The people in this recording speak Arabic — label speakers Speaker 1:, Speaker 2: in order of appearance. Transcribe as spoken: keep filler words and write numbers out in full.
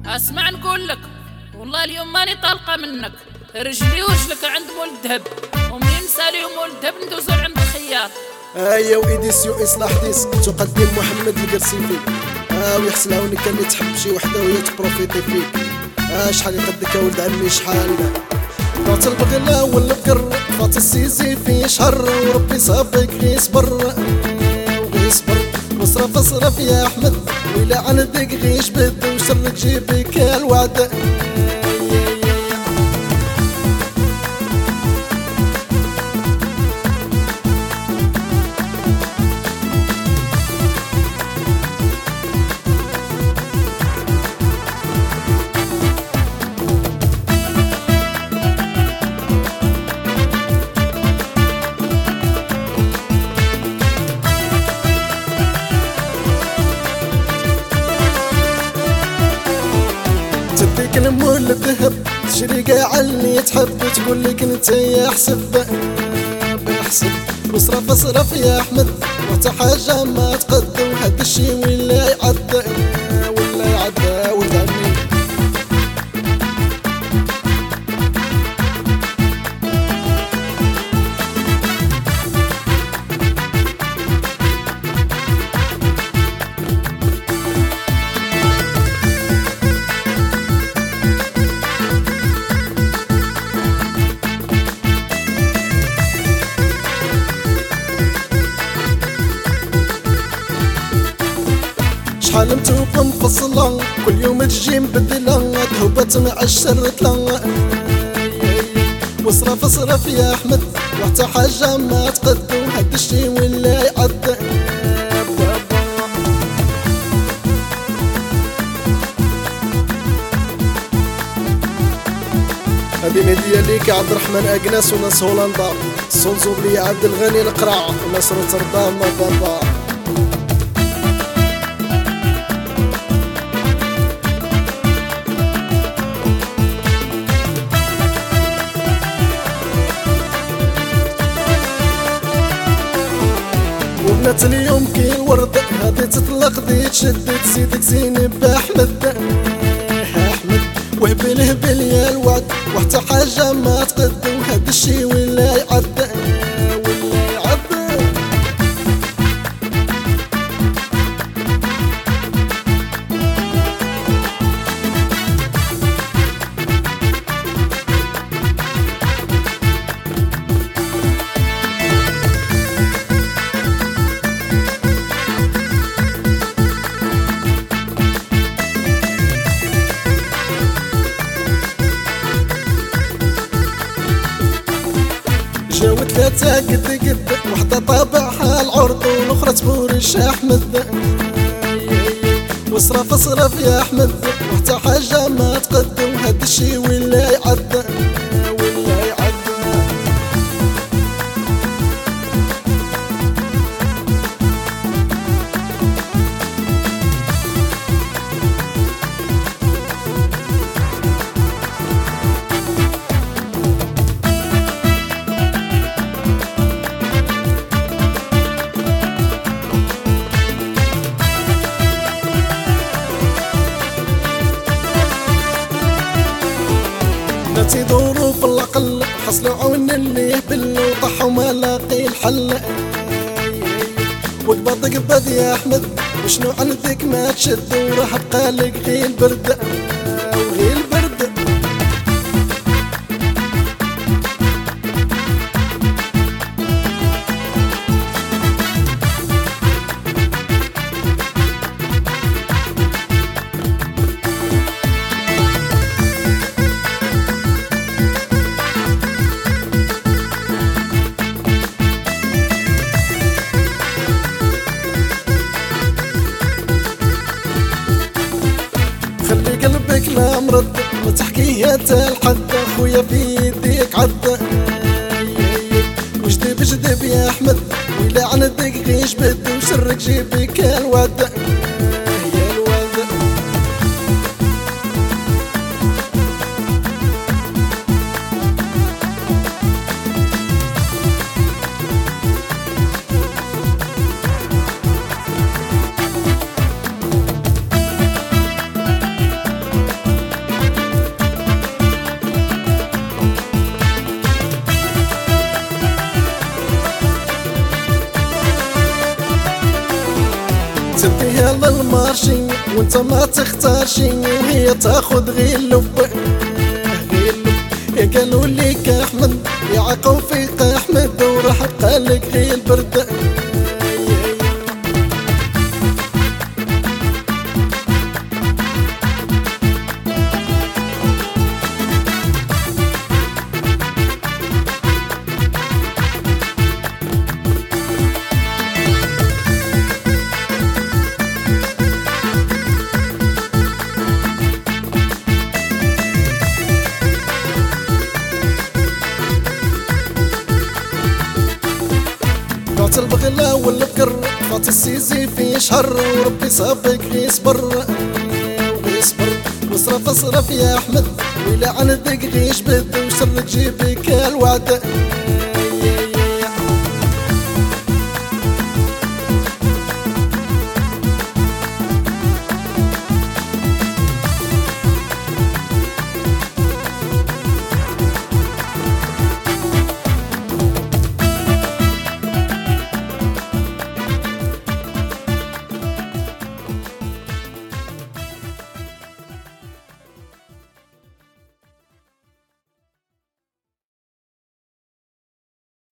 Speaker 1: اسمع نقول لك، والله اليوم ماني طالقه منك. رجلي ورجلك عند مول الذهب، امي نسالي ومول الذهب ندوزو عند الخياط.
Speaker 2: ايا وإيديسيو إصلاح ديسك تقدم محمد القرسيفي. اه ويحسن عاونك اللي تحب شي وحده وهي تبروفيتي فيك. اه شحال يقدك يا ولد عمي شحال فات البغلا والبقر، فات السيزي في شهر وربي صابك غي صبر وغي صبر. واصرف اصرف يا احمد ويلا عندك غي جبد وشرك جيبك الوعد. تديك المول الذهب تشري قاع اللي تحب، تقول لك انت يا حسب بحسب. واصرف اصرف يا احمد وحتى حاجه ما تقد، وهذا الشي ولا يعد ولا يعد ولد عمي. شحال متوبة مفصلة كل يوم تجي مبدلة، ذهبت مع الشر تلا. واصرف اصرف يا احمد وحتى حاجة ما تقد، وهاد الشي ولا يعد. هادي مهدية ليك عبد الرحمن أقناس وناس هولندا، الصنزوبلية عبد الغني القرع وناس روتردام بابا. وبنات اليوم كي الورد هادي تطلق دي تشد تزيدك زينب احمد احمد. وهبل هبل يا الوعد وحتى حاجه ما تقد، وهاد الشي ولا يعد ولا يعد. جاو ثلاثة قد قد، وحدة طابعها العرض والأخرى تبورش أحمد. واصرف اصرف يا أحمد وحتى حاجة ما تقد، وهاد الشي ولا يعد ولا يعد. تيدوروا في العقل حصلوا عون اللي يهبل وطاحوا ما لاقي الحل. والباطق بد يا احمد وشنو عندك ما تشد، وراح بقالك غير البرد وغير البرد. خلي قلبك لا مرد ما تحكيها تا لحد، خويا في يديك عد. وجدب جدب يا احمد ويلا عندك غي جبد، وشرك جيبك الوعد يا الوعد. تختارش وانت ما تختارش، وهي تاخد غير اللب غير اللب. يا قالوا ليك احمد يا عقو فيق احمد، وراح بقالك غير البرد. فات البغلا والبقر فات السيزي في شهر، وربي صابك غيصبر وغيصبر. واصرف اصرف يا احمد ويلا عندك غيش بد، وشرك جيبك الوعد.